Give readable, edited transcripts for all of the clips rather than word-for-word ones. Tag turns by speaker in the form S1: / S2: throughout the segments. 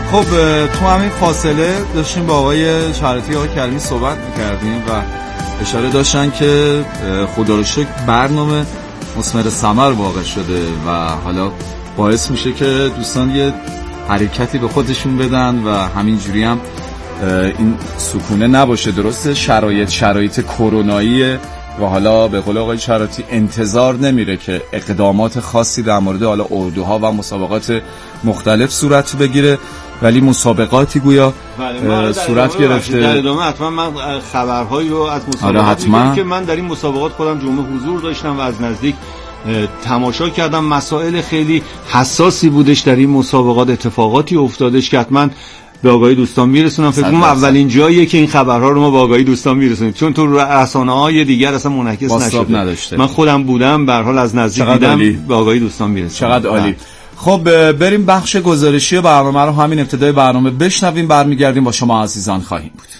S1: خب تو همین فاصله داشتیم با آقای شراطی آقای کریمی صحبت می‌کردیم و اشاره داشتن که خدا رو شکر برنامه مثمر ثمر واقع شده و حالا باعث میشه که دوستان یه حرکتی به خودشون بدن و همینجوری هم این سکونه نباشه. درسته شرایط کروناییه و حالا به قول آقای شراطی انتظار نمیره که اقدامات خاصی در مورد حالا اردوها و مسابقات مختلف صورت بگیره، ولی مسابقاتی گویا صورت گرفته.
S2: در ادامه حتما من خبرهایی رو از مسابقات میگم که من در این مسابقات خودم جمعه حضور داشتم و از نزدیک تماشا کردم. مسائل خیلی حساسی بودش در این مسابقات، اتفاقاتی افتادش که حتما به آگاهی دوستان میرسونم. فکر کنم اولین جاییه که این خبرها رو ما به آگاهی دوستان میرسونیم، چون تو رسانه‌های دیگر اصلا منعکس نشده. من خودم بودم، به هر حال از نزدیک دیدم، به آگاهی دوستان میرسونم.
S1: چقدر عالی. خب بریم بخش گزارشی برنامه رو همین ابتدای برنامه بشنویم، برمیگردیم با شما عزیزان خواهیم بود.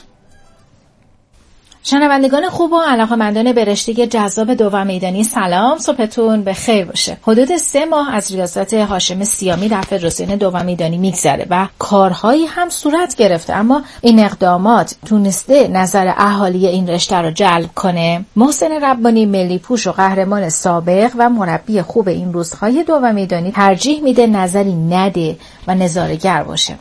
S3: شنوندگان خوب و علاقه‌مندان به رشته جذاب دوم میدانی، سلام، صبحتون به خیر باشه. حدود 3 ماه از ریاست هاشم سیامی در فدراسیون دوم میدانی میگذره و کارهایی هم صورت گرفته، اما این اقدامات تونسته نظر اهالی این رشته رو جلب کنه؟ محسن ربانی، ملی پوش و قهرمان سابق و مربی خوب این روزهای دوم میدانی، ترجیح میده نظری نده و نظاره‌گر باشه.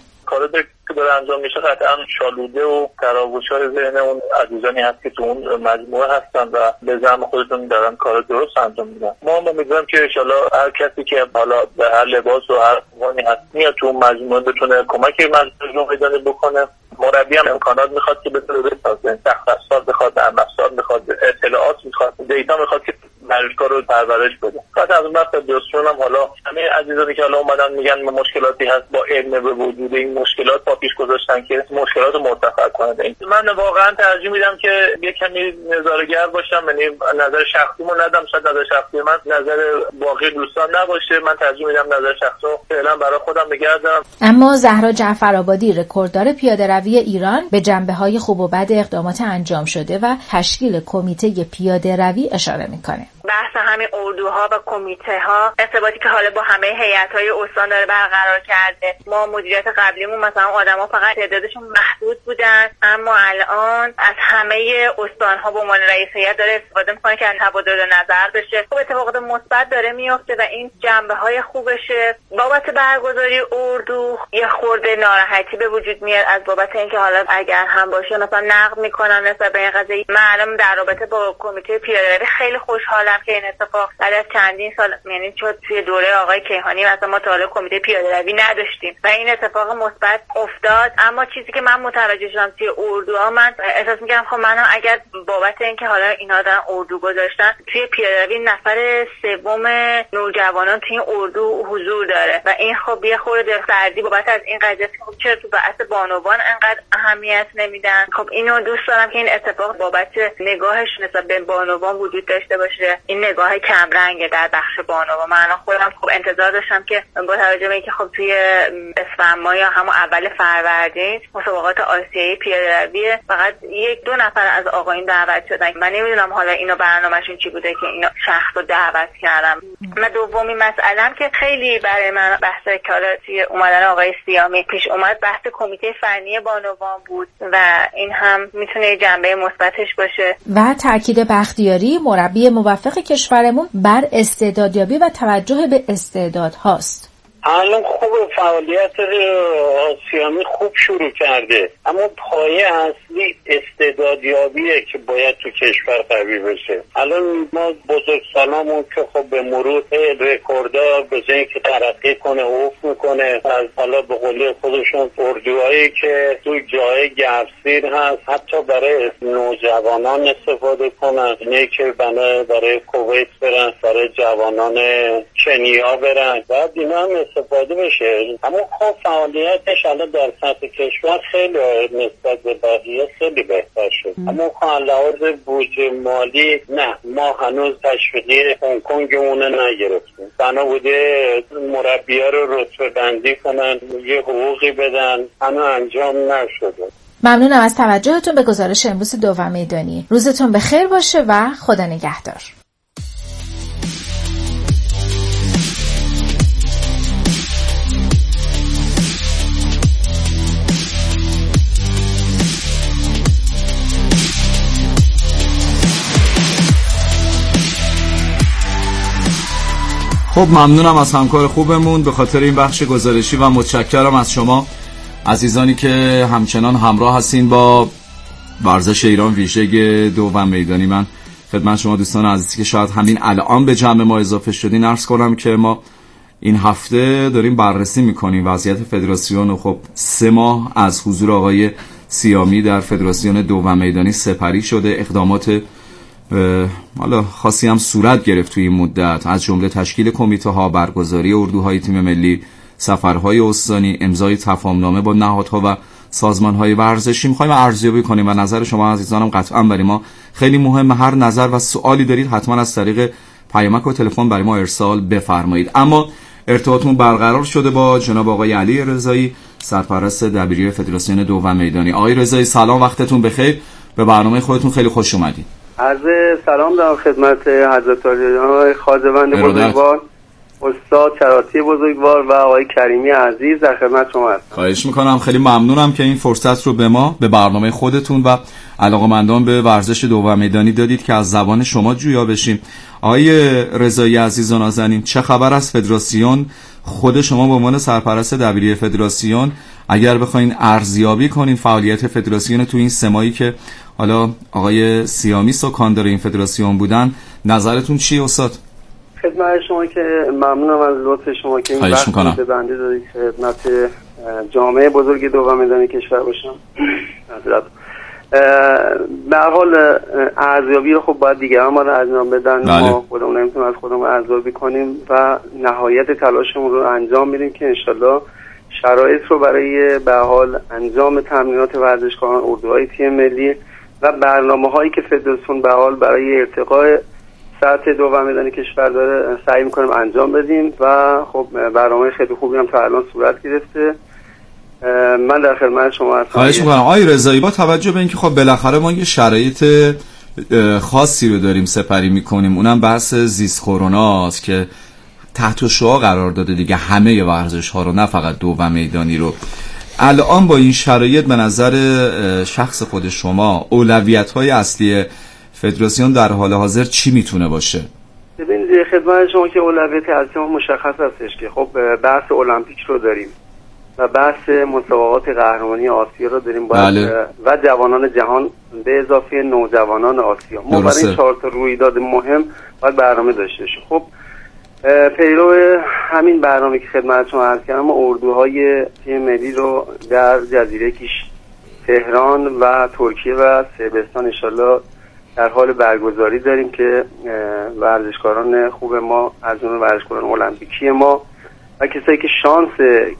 S4: که داره انجام میشه قطعا شالوده و تراوش‌های ذهن اون عزیزانی هست که تو اون مجموعه هستن و به زعم خودشون دارن کار درست انجام میدن. ما امیدواریم که ان شاءالله هر کسی که حالا به هر لباس و هر عنوانی هست میاد تو اون مجموعه بتونه کمک مجموعه میدانه بکنه. مربی هم امکانات میخواد که بتونه بسازه، سخت افزار میخواد، نرم افزار میخواد، اطلاعات میخواد، دیتا میخواد که مجموعه رو پرورش بده. بعد از اون وقت دوستان هم حالا همه عزیزانی که حالا اومدن میگن مشکلاتی هست، با علم به وجود این مشکلات با پیش گذاشتن که مشکلات رو مرتفع کنه. من واقعا ترجیح میدم که یه کمی نظاره‌گر باشم، یعنی نظر شخصیمو ندم، شاید نظر شخصی من نظر باقی دوستان نباشه. من ترجیح میدم نظر شخصی رو فعلا برای خودم نگه دارم.
S3: اما زهرا جعفرآبادی، رکورددار پیاده‌روی ایران، به جنبه‌های خوب و بد اقدامات انجام شده و تشکیل کمیته پیاده‌روی اشاره میکنه.
S5: بحث همین اردوها و کمیته ها، ارتباطی که حالا با همه هیئت‌های استان داره برقرار کرده. ما مدیریت قبلیمون مثلا آدما فقط تعدادشون محدود بودن، اما الان از همه استان‌ها به عنوان رئیس هیئت داره استفاده می‌کنه که تبادل نظر بشه. خب اتفاقات مثبت داره میفته و این جنبه‌های خوبشه. بابت برگزاری اردو یه خورده ناراحتی به وجود میاد از بابت اینکه حالا اگر هم باشه مثلا نقد می‌کنن نسبت به این قضیه. من الان در رابطه با کمیته پیاده‌روی خیلی خوشحالم که این اتفاق بعد از چندین سال، یعنی چون توی دوره آقای کیهانی مثلا ما تا حالا کمیته پیاده‌روی نداشتیم و این اتفاق مثبت افتاد. اما چیزی که من متوجه شدم توی اردوها، من احساس می‌کردم خب من اگر بابت اینکه حالا اینا دارن اردو گذاشتن توی پیاده‌روی نفر سوم نوجوانان توی اردو حضور داره و این خب یه خورده دلسردی بابت از این قضیه خب چرا تو بحث بانوان انقدر اهمیت نمیدن. خب اینو دوست دارم که این اتفاق بابت نگاهش نسبت به بانوان وجود داشته باشه. این نگاه کم رنگه در بخش بانو. من خودم خب انتظار داشتم که با توجه به اینکه خب توی اسفند ماه یا همون اول فروردین مسابقات آسیایی پیاده‌روی فقط 1-2 نفر از آقایون دعوت شدن. من نمیدونم حالا اینا برنامه‌شون چی بوده که اینا شخص رو دعوت کردم. من دومی مسئله‌ام که خیلی برای من بحث کاراتی اومدن آقای سیامی پیش اومد، بحث کمیته فنی بانوان بود و این هم میتونه جنبه مثبتش باشه.
S3: و تاکید بختیاری، مربی موفق کشورمون، بر استعدادیابی و توجه به استعدادهاست.
S6: الان خوب فعالیت سیامی خوب شروع کرده، اما پایه اصلی استعدادیابیه که باید تو کشور قوی بشه. الان ما بزرگسالامون که خب به مرور رکورددار به جایی که ترقی کنه افت میکنه، از حالا به قول خودشون اردوهایی که تو جای گرسیر هست حتی برای نوجوانان استفاده کنن، اینه که برای کویت برن، برای جوانان کنیا برن، بعد اینا هم استفاده بشه. اما خب فعالیتش الان در سطح کشور خیلی نسبت به بقیه خیلی بهتر شد. اما خب لحاظ بودجه مالی نه، ما هنوز تشویقی هنگ کنگمون نگرفتیم. بنا بوده مربی‌ها رو رتبه بندی کنن، یه حقوقی بدن، هنوز انجام نشده.
S3: ممنونم از توجهتون به گزارش امروز دوم میدانی. روزتون بخیر باشه و خدا نگهدار.
S1: خب ممنونم از همکار خوبمون به خاطر این بخش گزارشی و متشکرم از شما عزیزانی که همچنان همراه هستین با ورزش ایران ویژه دوم میدانی. من خدمت شما دوستان عزیزی که شاید همین الان به جمع ما اضافه شدین عرض کنم که ما این هفته داریم بررسی میکنیم وضعیت فدراسیون و خب 3 ماه از حضور آقای سیامی در فدراسیون دوم میدانی سپری شده. اقدامات حالا خاصی هم صورت گرفت توی این مدت، از جمله تشکیل کمیته ها، برگزاری اردوهای تیم ملی، سفرهای استانی، امضای تفاهمنامه با نهادها و سازمانهای ورزشی. می‌خوایم ارزیابی کنیم و نظر شما عزیزانم قطعا برای ما خیلی مهمه. هر نظر و سوالی دارید حتما از طریق پیامک و تلفن برای ما ارسال بفرمایید. اما ارتباطمون برقرار شده با جناب آقای علی رضایی، سرپرست دبیری فدراسیون دوم میدانی. آقای رضایی سلام، وقتتون بخیر، به برنامه خودتون خیلی خوش اومدید.
S7: عرض سلام دارم خدمت حضرت عالی خواجه‌وند بزرگوار، استاد چراتی بزرگوار و آقای کریمی عزیز در خدمت شما هستم.
S1: خواهش میکنم، خیلی ممنونم که این فرصت رو به ما، به برنامه خودتون و علاقه‌مندان به ورزش دوم میدانی دادید که از زبان شما جویا بشیم. آقای رضایی عزیز و نازنین، چه خبر از فدراسیون؟ خود شما به عنوان سرپرست دبیری فدراسیون اگر بخواین ارزیابی کنین فعالیت فدراسیون تو این 3 ماهی که حالا آقای سیامی سکاندار این فدراسیون بودن، نظرتون چیه استاد؟
S7: خدمت شما که ممنونم از لطف شما که این وقت به بنده دادید خدمت جامعه بزرگ دوم میدانی کشور باشم. به هر حال ارزیابی رو خب باید دیگران ما رو انجام بدن. ما خودمون نمیتونیم از خودمون ارزیابی کنیم و نهایت تلاشمون رو انجام میدیم که انشالله شرایط رو برای به هر حال انجام تمرینات ورزشکاران، اردوهای تیم ملی و برنامه‌هایی که فدراسیون به هر حال برای ارتقاء سطح دوم میدانی کشور داره سعی میکنیم انجام بدیم و خب برنامه خیلی خوبی هم تا الان صورت گرفته. من در خدمت شما هستم.
S1: خواهش میکنم آقای رضایی، با توجه به اینکه خب بالاخره ما یه شرایط خاصی رو داریم سپری میکنیم، اونم بحث زیست کروناست که تحت شعاع قرار داده دیگه همه ورزش ها رو، نه فقط دوم میدانی رو. الان با این شرایط به نظر شخص خود شما اولویت های اصلی فدراسیون در حال حاضر چی میتونه باشه؟
S7: ببینید خدمت شما که اولویت اصلی ما مشخص هستش که خب بحث المپیک رو داریم و بحث مسابقات قهرمانی آسیا رو داریم و جوانان جهان به اضافه نوجوانان آسیا. ما برای این 4 تا رویداد مهم باید برنامه داشته باشیم. خب پیرو همین برنامه که خدمت شما عرض کردم، ما اردوهای تیم ملی رو در جزیره کیش، تهران و ترکیه و صربستان انشالله در حال برگزاری داریم که ورزشکاران خوب ما از جمله ورزشکاران المپیکی ما و کسایی که شانس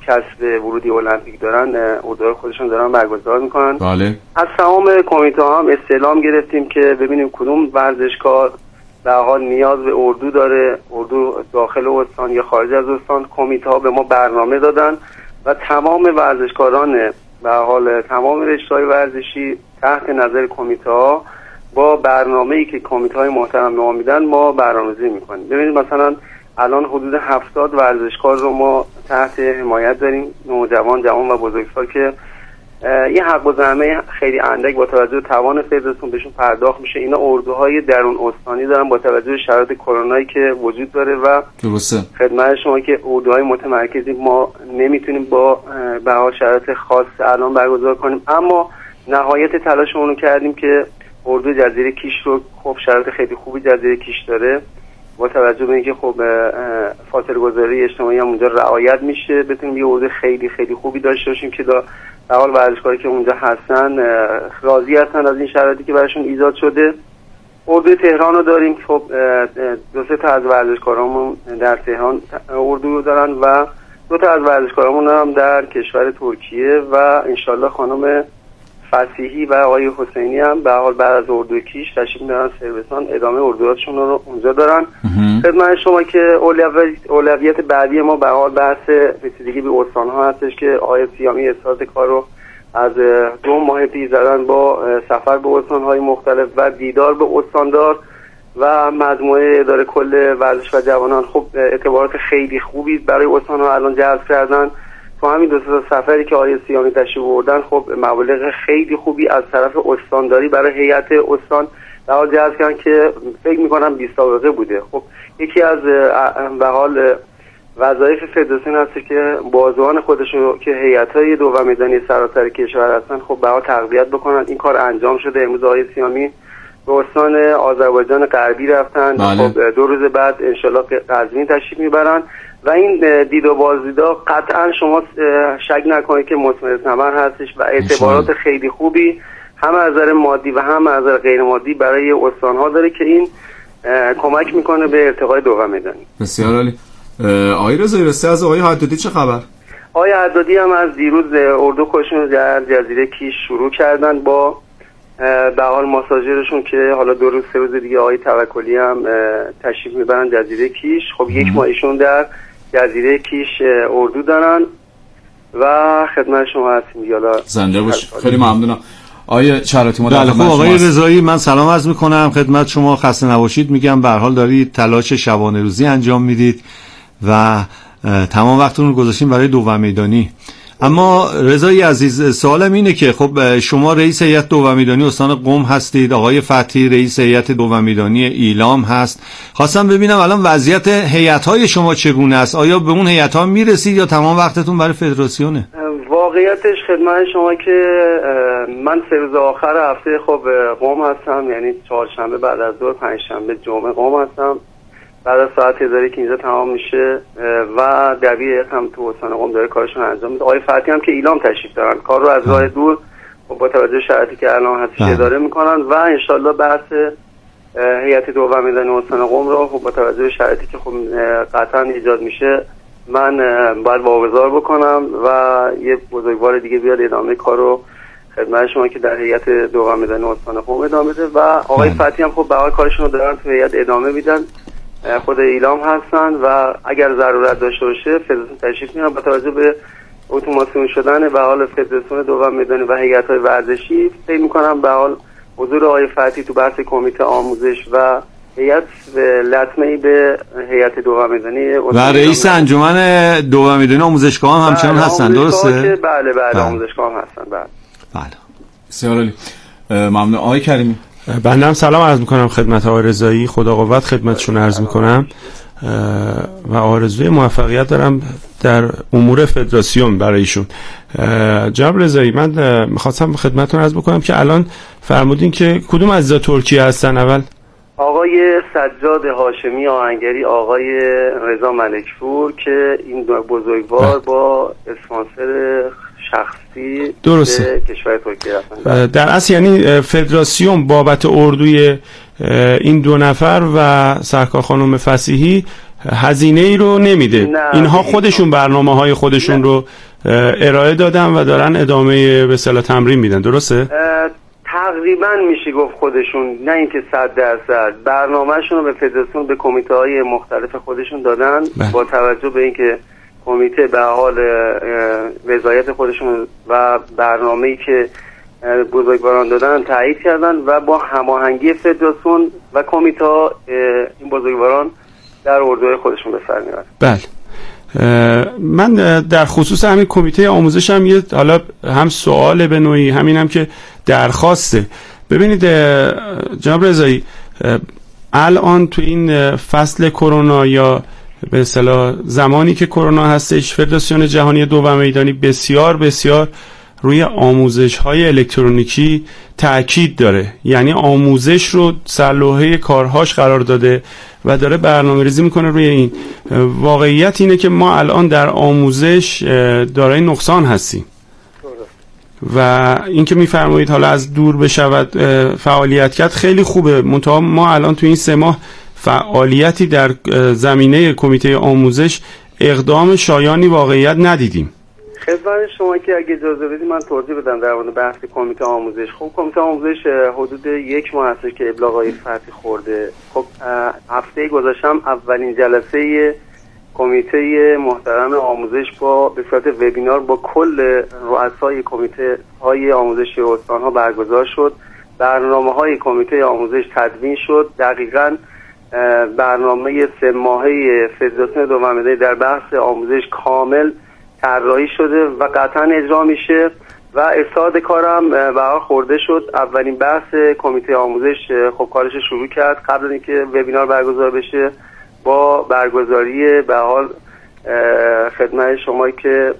S7: کسب ورودی المپیک دارن اردوهای خودشون دارن برگزار میکنن.
S1: بله.
S7: از تمام کمیته ها هم استعلام گرفتیم که ببینیم کدوم ورزشکار به حال نیاز به اردو داره، اردو داخل استان یا خارج از استان. کمیته ها به ما برنامه دادن و تمام ورزشکاران به حال تمام رشته‌های ورزشی تحت نظر کمیته ها با برنامه‌ای که کمیته‌های محترم به ما میدن ما برنامه‌ریزی می‌کنیم. ببینید مثلا الان حدود 70 ورزشکار رو ما تحت حمایت داریم، نوجوان، جوان و بزرگسال، که یه حق و زحمه خیلی اندک با توجه به توان فدراسیون بهشون پرداخت میشه. اینا اردوهای درون استانی دارن با توجه به شرایط کرونایی که وجود داره و
S1: درسته
S7: خدمت شما که اردوهای متمرکزی ما نمیتونیم با به حال شرایط خاص الان برگزار کنیم، اما نهایت تلاشمون رو کردیم که اردو جزیره کیش رو، خب شرایط خیلی خوبی جزیره کیش داره، با توجه به اینکه خب فاصله گذاری اجتماعی هم اونجا رعایت میشه، بتونیم یه اردو خیلی خیلی خوبی داشته باشیم که در حال ورزشکاری که اونجا هستن راضی هستن از این شرایطی که براشون ایجاد شده. اردوی تهران رو داریم، خب 2-3 تا از ورزشکارامون در تهران اردو دارن و 2 تا از ورزشکارامون هم در کشور ترکیه و انشالله خانم فصیحی و آقای حسینی هم به حال بعد از اردوی کیش تشریف میبرن صربستان، ادامه اردوهاشون رو اونجا دارن. خدمت شما که اولویت بعدی ما به حال بحث رسیدگی به استان‌ها هستش که آقای سیامی استارت کار رو از 2 ماه پیش زدن با سفر به استان‌های مختلف و دیدار به استاندار و مجموعه اداره کل ورزش و جوانان. خب اعتبارات خیلی خوبی برای استان‌ها الان جذب کردن. تو همین 2 سفری که آقای سیامی تشریف بردن خب مبالغ خیلی خوبی از طرف استانداری برای هیئت استان در حال جذب کردن که فکر می‌کنم 20 سابقه بوده. خب یکی از به حال وظایف فدراسیون هست که بازوان خودشون که هیئت‌های دو میدانی سراسر کشور هستن خب به حال تقویت بکنن. این کار انجام شده. امروز آقای سیامی به استان آذربایجان غربی رفتن. خب 2 روز بعد انشالله قزوین تشریف میبرن و این دید و بازدیدا قطعا شما شک نکنید که مثمر ثمر هستش و اعتبارات خیلی خوبی هم از نظر مادی و هم از نظر غیر مادی برای استان‌ها داره که این کمک میکنه به ارتقای دو میدانی.
S1: بسیار عالی. آقای رضایی رسته از آقای حدادی چه خبر؟
S7: آقای حدادی هم از دیروز اردو خودشون در جزیره کیش شروع کردن با به حال ماساژرشون که حالا 2 روز 3 روز دیگه آقای توکلی هم تشریف میبرن جزیره کیش. خب 1 ماه ایشون در جزیره کیش اردو دارن و خدمت شما هستیم. یالا
S1: زنده باش. خیلی ممنونم. آقای چراتی ما
S2: خب آقای رضایی من سلام عرض میکنم خدمت شما، خسته نباشید میگم. به هر حال دارید تلاش شبانه روزی انجام میدید و تمام وقتتون رو گذاشتین برای دو میدانی. اما رضایی عزیز سوالم اینه که خب شما رئیس هیئت دو میدانی استان قم هستید، آقای فتحی رئیس هیئت دو میدانی ایلام هست. خواستم ببینم الان وضعیت هیئت‌های شما چگونه است؟ آیا به اون هیئت‌ها میرسید یا تمام وقتتون برای فدراسیونه؟
S7: واقعیتش خدمت شما که من 3 روز آخر هفته خب قم هستم، یعنی 4شنبه بعد از ظهر، 5شنبه جمعه قم هستم. بعد از ساعت 10 که اینجا تمام میشه و دبیر هم تو استان قم داره کارشون انجام میده. آقای فتحی هم که ایلام تشریف دارن کار رو از راه دور با توجه شرایطی که الان هستش اداره میکنن و انشالله بحث هیئت دو میدانی استان قم رو با توجه شرایطی که خب قطعا ایجاد میشه من باید واگذار بکنم و یه بزرگوار دیگه بیاد ادامه کار رو خدمت شما که در هیئت دو میدانی استان قم ادامه بده. و آقای فتحی هم خب به حال کارشون رو دارن تو هیئت ادامه میدن، خود ایلام هستن و اگر ضرورت داشته باشه فدراسیون تشریف میارن. با توجه به اتوماسیون شدن به حال فدراسیون دو میدانی و هیئت‌های ورزشی فکر می‌کنم به حال حضور آقای فتحی تو بحث کمیته آموزش و هیئت لطمه‌ای به هیئت دو میدانی
S2: و رئیس انجمن دو میدانی آموزشگاه هم همچنان هستن درسته؟
S7: بله آموزشگاه هم هستن.
S2: بله
S1: بسیار عالی. ممنون. آقای کریمی
S8: بنده هم سلام عرض میکنم خدمت آقای رضایی، خدا قوت خدمتشون عرض میکنم و آرزوی موفقیت دارم در امور فدراسیون برایشون. جناب رضایی من میخواستم خدمتتون عرض بکنم که الان فرمودین که کدوم عزیزا ترکیه هستن؟ اول
S7: آقای سجاد هاشمی آهنگری، آقای رضا ملکپور که این دو بزرگوار با اسپانسر شخصی
S8: درسته
S7: کشور ترکیه رفتن.
S8: در اصل یعنی فدراسیون بابت اردوی این 2 نفر و سرکار خانم فصیحی هزینه ای رو نمیده، اینها خودشون برنامه‌های خودشون رو ارائه دادن و دارن ادامه به اصطلاح تمرین میدن، درسته؟
S7: تقریبا میشه گفت خودشون، نه اینکه 100% برنامه‌شون رو به فدراسیون به کمیته‌های مختلف خودشون دادن با توجه به اینکه کمیته به حال وضعیت خودشون و برنامه‌ای که بزرگواران دادن تایید کردن و با هماهنگی فدراسیون و کمیته این بزرگواران در اردوی خودشون به سر میبرن.
S8: بله من در خصوص همین کمیته آموزش هم یه حالا هم سوال به نوعی همینم که درخواسته. ببینید جناب رضایی الان تو این فصل کرونا یا به اصطلاح زمانی که کرونا هستش فدراسیون جهانی دو میدانی بسیار بسیار روی آموزش‌های الکترونیکی تأکید داره، یعنی آموزش رو سرلوحه کارهاش قرار داده و داره برنامه‌ریزی میکنه روی این. واقعیت اینه که ما الان در آموزش دارای نقصان هستیم و اینکه میفرمایید حالا از دور بشود فعالیت کرد خیلی خوبه، منتها ما الان تو این 3 ماه فعالیتی در زمینه کمیته آموزش اقدام شایانی واقعیت ندیدیم.
S7: خدمت شما که اگه اجازه بدید من توضیح بدم در مورد بحث کمیته آموزش. خب کمیته آموزش حدود 1 ماه هست که ابلاغای فتحی خورده. خب هفته گذاشتم اولین جلسه کمیته محترم آموزش با به صورت وبینار با کل رؤسای کمیته های آموزشی استان‌ها برگزار شد. برنامه‌های کمیته آموزش تدوین شد. دقیقاً برنامه 3 ماهه فدراسیون دو میدانی در بحث آموزش کامل طراحی شده و قطعا اجرا میشه و استاد کارم به خورده شد. اولین بحث کمیته آموزش خب کارش شروع کرد قبل از اینکه وبینار برگزار بشه با برگزاری به حال خدمت شما که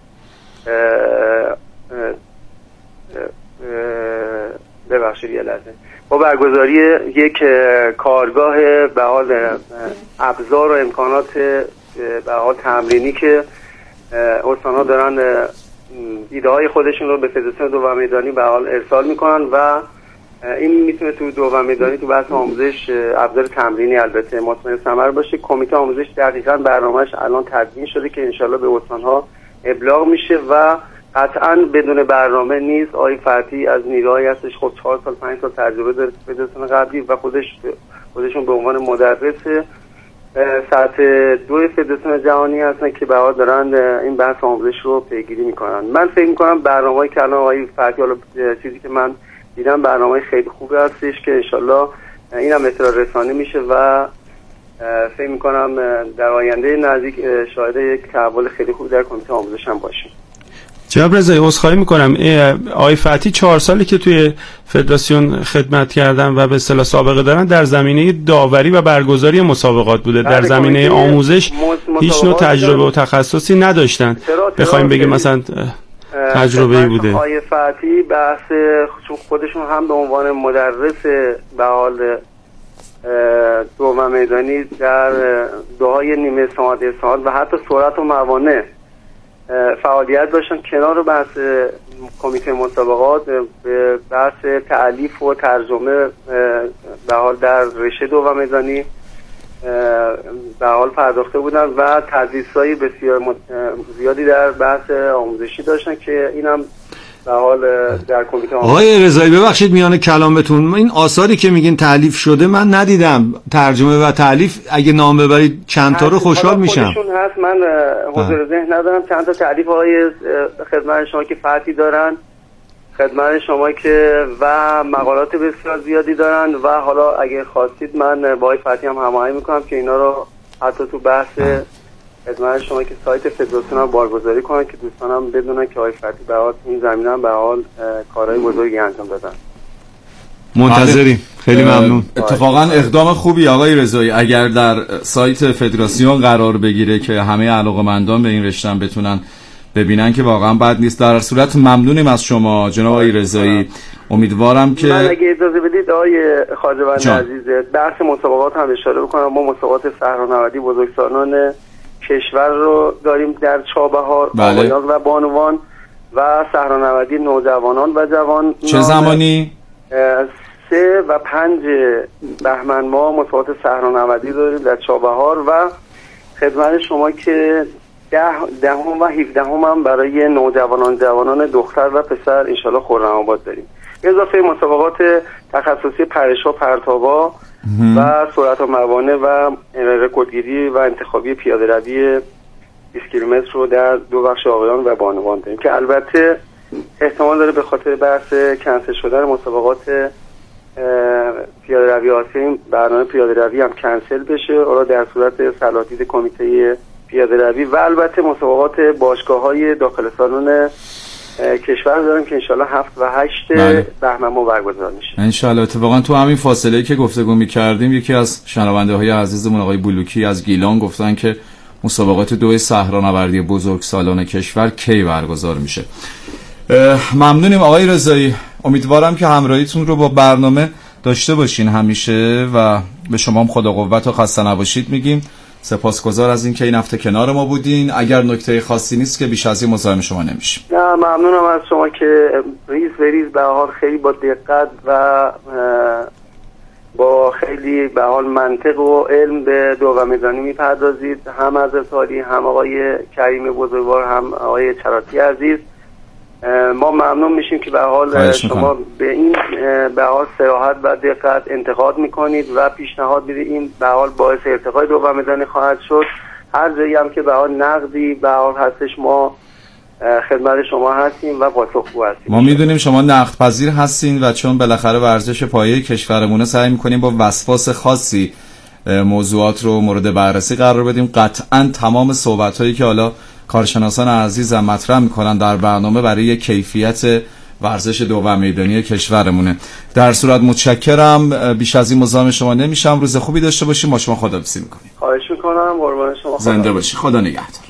S7: ببخشید یه لحظه، با برگزاری یک کارگاه به حال ابزار و امکانات به حال تمرینی که استان‌ها دارن ایده های خودشون رو به فدراسیون دوام میدانی به حال ارسال میکنن و این میتونه تو دوام میدانی تو بحث آموزش ابزار تمرینی البته مثمر ثمر باشه. کمیته آموزش دقیقاً برنامه‌اش الان تدوین شده که انشالله به استان‌ها ابلاغ میشه و قطعاً بدون برنامه نیست. آقای فتحی از نیروهایی هستش خب 4 سال 5 سال تجربه داره فدراسیون قبلی و خودشون به عنوان مدرس سطح 2 فدراسیون جهانی هستن که به حال دارن این بحث آموزش رو پیگیری میکنن. من فکر میکنم برنامه‌ای که الان آقای فتحی حالا چیزی که من دیدم برنامه خیلی خوبی هستش که انشالله این هم اطلاع رسانی میشه و فکر میکنم در آینده نزدیک شاهد یک تحول خیلی خوب در کمیته آموزش هم باشیم.
S8: جناب رضایی عذرخواهی میکنم، آقای فتحی 4 سالی که توی فدراسیون خدمت کردن و به اصطلاح سابقه دارن در زمینه داوری و برگزاری مسابقات بوده، در زمینه آموزش هیچ نوع تجربه و تخصصی نداشتن. بخوایم بگیم مثلا تجربه‌ای بوده.
S7: آقای فتحی بحث خودشون هم به عنوان مدرس به حال دوم میدانی در دوهای نیمه ساعت و حتی سرعت و موانع فعالیت داشتن کنار بحث کمیته مسابقات به بحث تألیف و ترجمه به حال در رشته دوم میدانی به حال پرداخته بودن و تدریس‌های بسیار زیادی در بحث آموزشی داشتن که اینم به حال در کمیته
S2: آقای رضایی ببخشید میان کلامتون، این آثاری که میگین تألیف شده من ندیدم، ترجمه و تألیف اگه نام ببرید چند تا رو خوشحال میشم.
S7: خودشون هست، من حضور ذهن ندارم، چند تا تألیف های خدمت شما که فتحی دارن خدمت شما که و مقالات بسیار زیادی دارن و حالا اگه خواستید من با آقای فتحی هم هماهنگ میکنم که اینا رو حتی تو بحث خدمت شما که سایت فدراسیون هم بارگذاری کنن که دوستانم بدونن که آقای فتحی به حال این زمینه هم به حال کارهای بزرگی انجام دادن.
S2: منتظریم. خیلی ممنون.
S1: اتفاقا اقدام خوبی آقای رضایی اگر در سایت فدراسیون قرار بگیره که همه علاقه‌مندان به این رشته بتونن ببینن که واقعا بد نیست. در صورت ممنونیم از شما جناب آقای رضایی. امیدوارم که
S7: من اگه اجازه بدید آقای خواجه‌بند عزیز بحث مسابقات هم اشاره بکنم. ما مسابقات صحرانوردی بزرگسالان کشور رو داریم در چابهار، آقایان و بانوان و صحرانوردی نوجوانان و جوان.
S1: چه زمانی؟
S7: 3 و 5 بهمن ماه مسابقات صحرانوردی داریم در چابهار و خدمت شما که 10 و 17 هم برای نوجوانان جوانان دختر و پسر انشالله خرم‌آباد داریم. اضافه مسابقات تخصصی پرش و پرتابا و سرعت و موانع و رکوردگیری و انتخابی پیاده روی 20 کیلومتر رو در 2 بخش آقایان و بانوان داریم که البته احتمال داره به خاطر بحث کنسل شدن مسابقات پیاده روی آسیا برنامه پیاده روی هم کنسل بشه، اون در صورت صلاحیت کمیته پیاده روی و البته مسابقات باشگاه‌های داخل سالن کشور داریم که انشالله 7 و 8 بهمن ماه برگزار میشه
S1: انشالله. اتفاقا تو همین فاصله که گفتگو می‌کردیم یکی از شنونده‌های عزیزمون آقای بلوکی از گیلان گفتن که مسابقات 2 صحرانوردی بزرگسالان کشور کی برگزار میشه. ممنونیم آقای رضایی. امیدوارم که همراهیتون رو با برنامه داشته باشین همیشه و به شما هم خدا قوت و خسته نباشید میگیم. سپاسگزار از اینکه این هفته کنار ما بودین. اگر نکته خاصی نیست که بیش از این مزاحم شما نمیشیم.
S7: نه ممنونم از شما که ریز به ریز به حال خیلی با دقت و با خیلی به حال منطق و علم به دوام میدانی میپردازید، هم از تالی هم آقای کریم بزرگوار هم آقای چراتی عزیز. ما ممنون میشیم که به حال شما به این به حال صراحت و دقت انتقاد میکنید و پیشنهاد میدید. این به حال باعث ارتقای دوام میدانی خواهد شد. هر جایی هم که به حال نقدی به حال هستش ما خدمت شما هستیم و پاسخگو هستیم.
S1: ما میدونیم شما نقد پذیر هستین و چون بالاخره ورزش پایه کشورمونه سعی میکنیم با وسواس خاصی موضوعات رو مورد بررسی قرار بدیم. قطعا تمام صحبت هایی که حالا کارشناسان عزیزم مطرح میکنن در برنامه برای کیفیت ورزش دو و میدانی کشورمونه. در صورت متشکرم، بیش از این مزاحم شما نمیشم. روز خوبی داشته باشیم. با شما خداحافظی میکنیم.
S7: خواهش میکنم. قربان شما.
S1: زنده باشی. خدا نگهدار.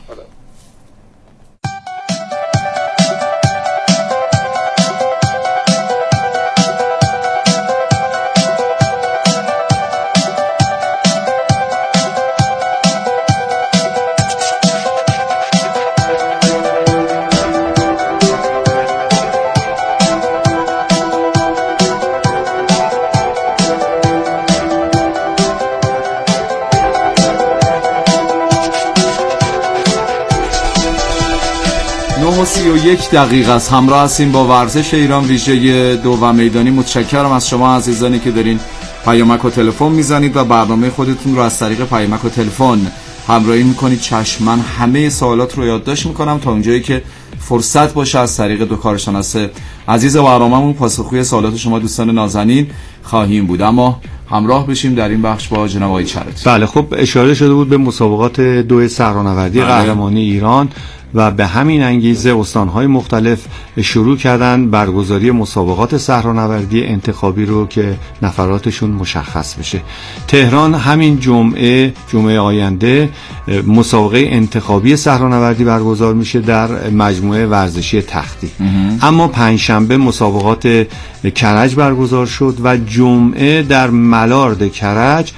S1: 31 دقیقه است. همراه هستیم با ورزش ایران ویژه دو و میدانی. متشکرم از شما عزیزانی که دارین پیامک و تلفن میزنید و برنامه خودتون رو از طریق پیامک و تلفن همراهی میکنید. چشم، من همه سوالات رو یادداشت میکنم تا اونجایی که فرصت باشه از طریق دو کارشناس عزیز برنامه‌مون پاسخگوی سوالات شما دوستان نازنین خواهیم بود. اما همراه بشیم در این بخش با جناب آقای چرتی.
S2: بله، خب اشاره شده بود به مسابقات دو صحرانوردی قهرمانی ایران و به همین انگیزه استان‌های مختلف شروع کردن برگزاری مسابقات صحرانوردی انتخابی رو که نفراتشون مشخص بشه. تهران همین جمعه آینده مسابقه انتخابی صحرانوردی برگزار میشه در مجموعه ورزشی تختی. اما پنجشنبه مسابقات کرج برگزار شد و جمعه در ملارد کرج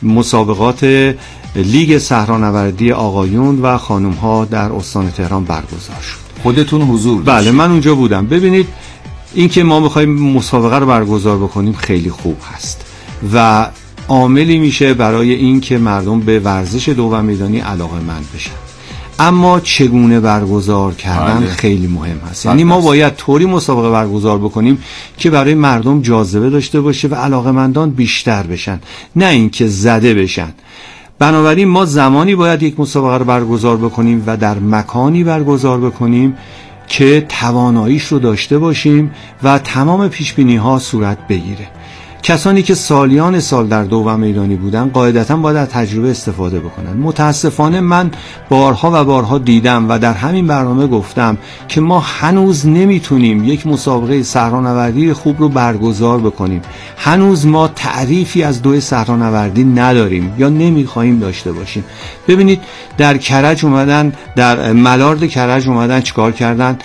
S2: مسابقات لیگ صحرانوردی آقایون و خانم‌ها در استان تهران برگزار شد.
S1: خودتون حضور داشتید؟
S2: بله، من اونجا بودم. ببینید، این که ما بخوایم مسابقه رو برگزار بکنیم خیلی خوب هست و عاملی میشه برای این که مردم به ورزش دو و میدانی علاقه‌مند بشن. اما چگونه برگزار کردن خیلی مهم هست. یعنی ما باید طوری مسابقه برگزار بکنیم که برای مردم جاذبه داشته باشه و علاقه‌مندان بیشتر بشن، نه اینکه زده بشن. بنابراین ما زمانی باید یک مسابقه رو برگزار بکنیم و در مکانی برگزار بکنیم که تواناییش رو داشته باشیم و تمام پیشبینی‌ها صورت بگیره. کسانی که سالیان سال در دو و میدانی بودن قاعدتاً باید از تجربه استفاده بکنن. متاسفانه من بارها و بارها دیدم و در همین برنامه گفتم که ما هنوز نمیتونیم یک مسابقه صحرانوردی خوب رو برگزار بکنیم. هنوز ما تعریفی از دو صحرانوردی نداریم یا نمیخوایم داشته باشیم. ببینید، در کرج اومدن، در ملارد کرج اومدن چیکار کردن؟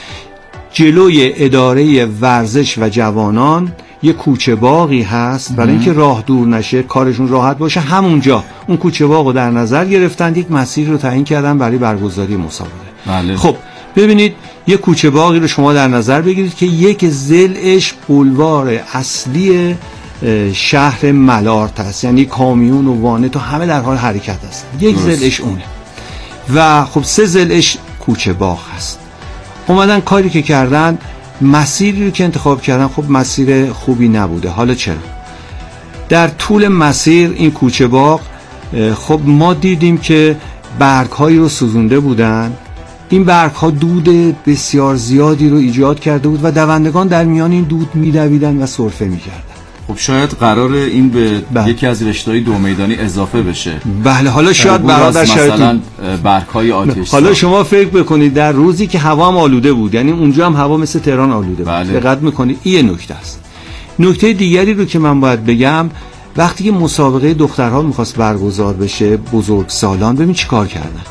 S2: جلوی اداره ورزش و جوانان یه کوچه باغی هست، برای اینکه راه دور نشه، کارشون راحت باشه، همونجا اون کوچه باغ رو در نظر گرفتن، یک مسیر رو تعیین کردن برای برگزاری مسابقه.
S1: بله.
S2: خب ببینید، یه کوچه باغی رو شما در نظر بگیرید که یک ضلعش بولوار اصلی شهر ملارد هست، یعنی کامیون و وانت و همه در حال حرکت هست. یک ضلعش اونه و خب 3 ضلعش کوچه باغ هست. اومدن کاری که کردن، مسیری رو که انتخاب کردن خب مسیر خوبی نبوده. حالا چرا؟ در طول مسیر این کوچه باغ خب ما دیدیم که برگ‌هایی رو سوزونده بودن. این برگ‌ها دود بسیار زیادی رو ایجاد کرده بود و دوندگان در میان این دود می‌دویدن و سرفه می‌کردن.
S1: خب شاید قرار این به یکی از رشته‌های دو میدانی اضافه بشه.
S2: بله، حالا شاید برادر
S1: مثلا برگ‌های آتش.
S2: حالا شما فکر بکنید در روزی که هوا هم آلوده بود، یعنی اونجا هم هوا مثل تهران آلوده بود. دقت می‌کنید، این نکته است. نکته دیگری رو که من باید بگم، وقتی که مسابقه دخترها می‌خواست برگزار بشه، بزرگسالان، ببین چیکار کردن.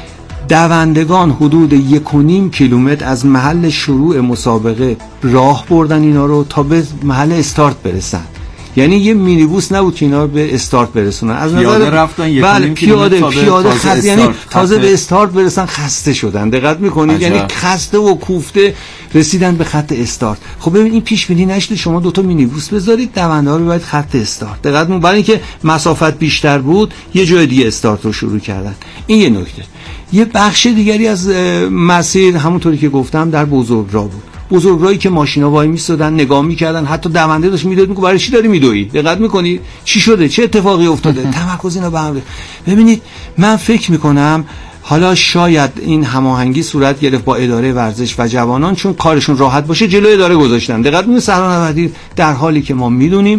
S2: دوندگان حدود 1.5 کیلومتر از محل شروع مسابقه راه بردن اینا رو تا به محل استارت برسن. یعنی یه مینیبوس نبود که اینا رو به استارت برسونن. از
S1: نظر رفتن
S2: بله، پیاده خسته، یعنی تازه به استارت برسن خسته شدن. دقت می‌کنید؟ یعنی خسته و کوفته رسیدن به خط استارت. خب ببین، این پیش بینی نشده شما 2 تا مینیبوس بذارید، دونده‌ها رو ببرید خط استارت. دقت می‌کنید؟ برای اینکه مسافت بیشتر بود یه جای دیگه استارت رو شروع کردن. این یه نکته. یه بخش دیگری از مسیر همونطوری که گفتم در بزرگراه بود. بزرگراهی که ماشینا وای میستادن نگاه میکردن، حتی دونده داشت میداد، میگه برای چی داری میدوئی؟ دقت میکنی چی شده؟ چه اتفاقی افتاده؟ تمرکز اینا به هم. ببینید، من فکر میکنم حالا شاید این هماهنگی صورت گرفت با اداره ورزش و جوانان، چون کارشون راحت باشه جلوی اداره گذاشتن. دقت میکنید، صحرانوردی در حالی که ما میدونیم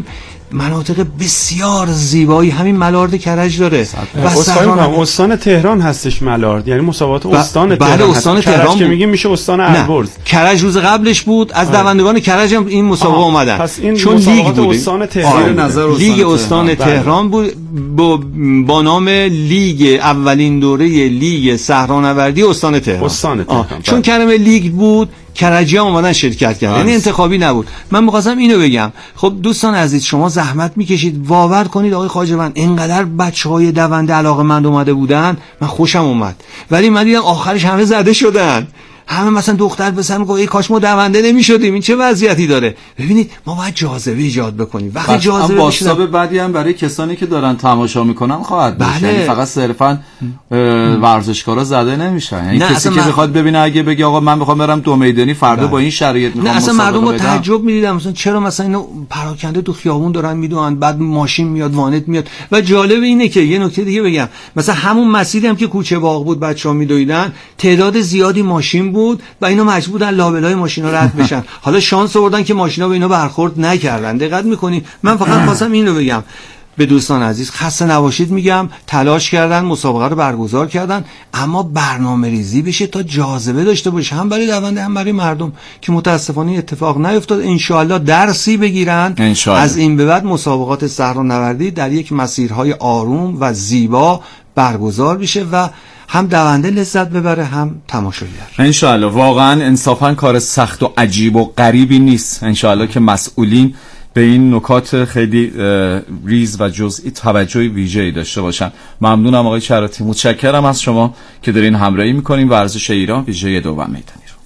S2: مناطق بسیار زیبایی همین ملارد کرج داره.
S8: استان تهران هستش ملارد، یعنی مسابقات استان تهران.
S2: بله استان تهران
S8: که میگیم میشه استان البرز.
S2: کرج روز قبلش بود، از دوندگان کرج هم این مسابقه اومدن.
S8: پس این
S2: چون لیگ بود
S8: استان تهران،
S2: لیگ استان تهران بود با نام لیگ، اولین دوره لیگ صحرانوردی استان تهران. چون کلمه لیگ بود کرجی ها اومدن شرکت کردن، یعنی انتخابی نبود. من می‌خواستم اینو بگم. خب دوستان عزیز، شما زحمت میکشید، باور کنید آقای خواجه‌بند اینقدر بچهای دونده علاقه‌مند اومده بودن، من خوشم اومد. ولی من دیدم آخرش همه زده شدن. همه مثلا دختر پسر میگه ای کاش ما دونده نمیشدیم. این چه وضعیتی داره؟ ببینید ما باید جاذبه ایجاد بکنیم. وقتی جاذبه
S1: باشتاب بعدی هم برای کسانی که دارن تماشا میکنن خواهد بود. یعنی فقط صرفا ورزشکارا زده نمیشن. یعنی کسی که بخواد ببینه اگه بگه آقا من میخوام برم دو میدانی فردا با این شرایط میخوام
S2: اصلا مردم رو تعجب می‌دیدن مثلا چرا مثلا اینو پراکنده تو خیابون دارن میدونن، بعد ماشین میاد وانت میاد. و جالب اینه که یه نکته دیگه بگم، مثلا همون مسیری هم که کوچه باغ بود بچه‌ها میدویدن، تعداد زیادی ماشین بود و اینا مجبورن لابلای ماشینا رد بشن. حالا شانس آوردن که ماشینا به اینا برخورد نکردن. دقت می‌کنی؟ من فقط خواستم اینو بگم به دوستان عزیز، خسته نباشید میگم، تلاش کردن، مسابقه رو برگزار کردن، اما برنامه‌ریزی بشه تا جاذبه داشته باشه، هم برای دونده هم برای مردم، که متاسفانه اتفاق نیفتاد. انشالله درسی بگیرن از این به بعد مسابقات صحرانوردی در یک مسیرهای آروم و زیبا برگزار بشه و هم دونده لذت ببره هم تماشاگر.
S1: انشالله. واقعا انصافا کار سخت و عجیب و غریبی نیست. انشالله که مسئولین به این نکات خیلی ریز و جزئی توجه ویژه‌ای داشته باشن. ممنونم آقای چراتی، متشکرم از شما که دارین همراهی میکنین ورزش ایران ویژه دوم میدانی رو.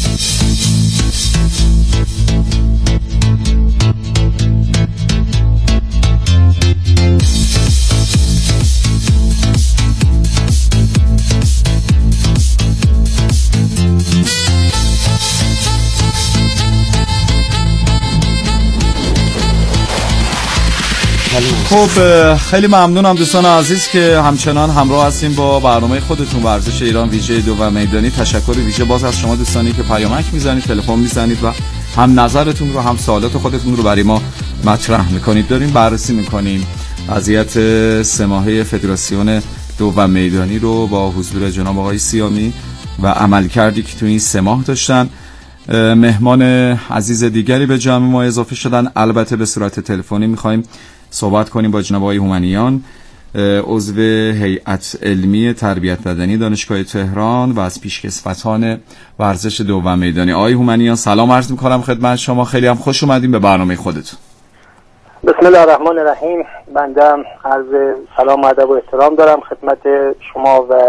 S1: خب خیلی ممنونم دوستان عزیز که همچنان همراه هستیم با برنامه خودتون ورزش ایران ویژه دوم میدانی. تشکر ویژه باز از شما دوستانی که پیامک میزنید، تلفن میزنید و هم نظرتون رو هم سوالات خودتون رو برای ما مطرح میکنید. داریم بررسی میکنیم وضعیت سه ماهه فدراسیون دوم میدانی رو با حضور جناب آقای سیامی و عملکردی که تو این سه ماه داشتن. مهمان عزیز دیگری به جمع ما اضافه شدن، البته به صورت تلفنی میخوایم صحبت کنیم با جناب آقای هومنیان، عضو هیئت علمی تربیت بدنی دانشگاه تهران و از پیشکسوتان ورزش دوم میدانی. آقای هومنیان سلام عرض می‌کنم خدمت شما، خیلی هم خوش اومدین به برنامه خودتون.
S9: بسم الله الرحمن الرحیم. بنده عرض سلام و ادب و احترام دارم خدمت شما و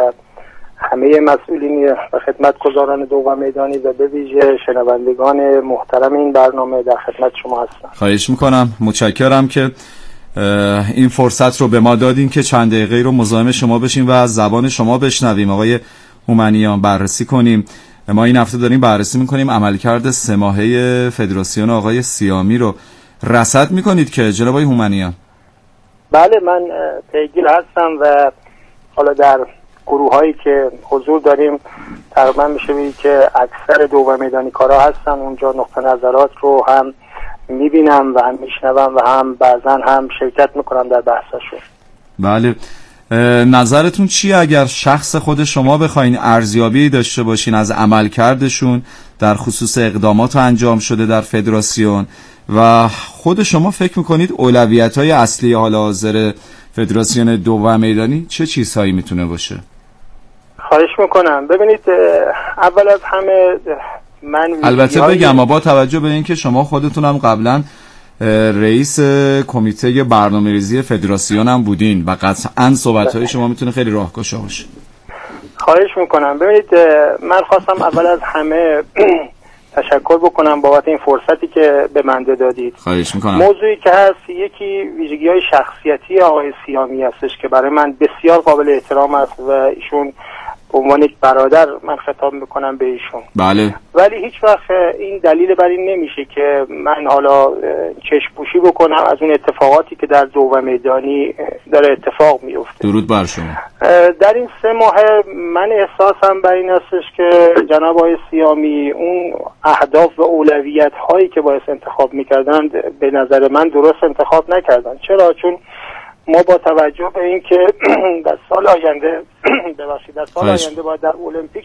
S9: همه مسئولین و خدمتگزاران دوم میدانی و به ویژه شنوندگان محترم این برنامه در خدمت شما هستم.
S1: خواهش میکنم، متشکرم که این فرصت رو به ما دادین که چند دقیقه رو مزاحم شما بشیم و از زبان شما بشنویم. آقای هومنیان بررسی کنیم. ما این هفته داریم بررسی میکنیم عملکرد سه ماهه فدراسیون آقای سیامی رو. رصد میکنید که جناب آقای هومنیان؟
S9: بله من پیگیر هستم و حالا در گروه هایی که حضور داریم تقریبا میشه بگید که اکثر دوم میدانی کارا هستن اونجا، نقطه نظرات رو هم میبینم و هم میشنوم و هم بعضا هم شرکت میکنم در بحثاشون.
S1: بله، نظرتون چیه اگر شخص خود شما بخواین ارزیابی داشته باشین از عملکردشون در خصوص اقدامات انجام شده در فدراسیون و خود شما فکر میکنید اولویت‌های اصلی حال حاضر فدراسیون دوم میدانی چه چیزهایی میتونه باشه؟
S9: خواهش میکنم. ببینید اول از همه من
S1: البته بگم با توجه به اینکه شما خودتون هم قبلا رئیس کمیته برنامه‌ریزی فدراسیون هم بودین و قطعاً صحبت‌های شما میتونه خیلی راهگشا باشه.
S9: خواهش میکنم. ببینید من خواستم اول از همه تشکر بکنم بابت این فرصتی که به من دادید.
S1: خواهش میکنم.
S9: موضوعی که هست یکی ویژگی‌های شخصیتی آقای سیامی هستش که برای من بسیار قابل احترام است و ایشون به عنوان یک برادر من خطاب میکنم به ایشون.
S1: بله.
S9: ولی هیچ وقت این دلیل بر این نمیشه که من حالا چشم پوشی بکنم از اون اتفاقاتی که در دوم میدانی داره اتفاق میفته.
S1: درود بر شما.
S9: در این 3 ماه من احساسم بر این هستش که جناب آقای سیامی اون اهداف و اولویت هایی که باید انتخاب میکردن به نظر من درست انتخاب نکردن. چرا؟ چون ما با توجه به این که در سال آینده باید در المپیک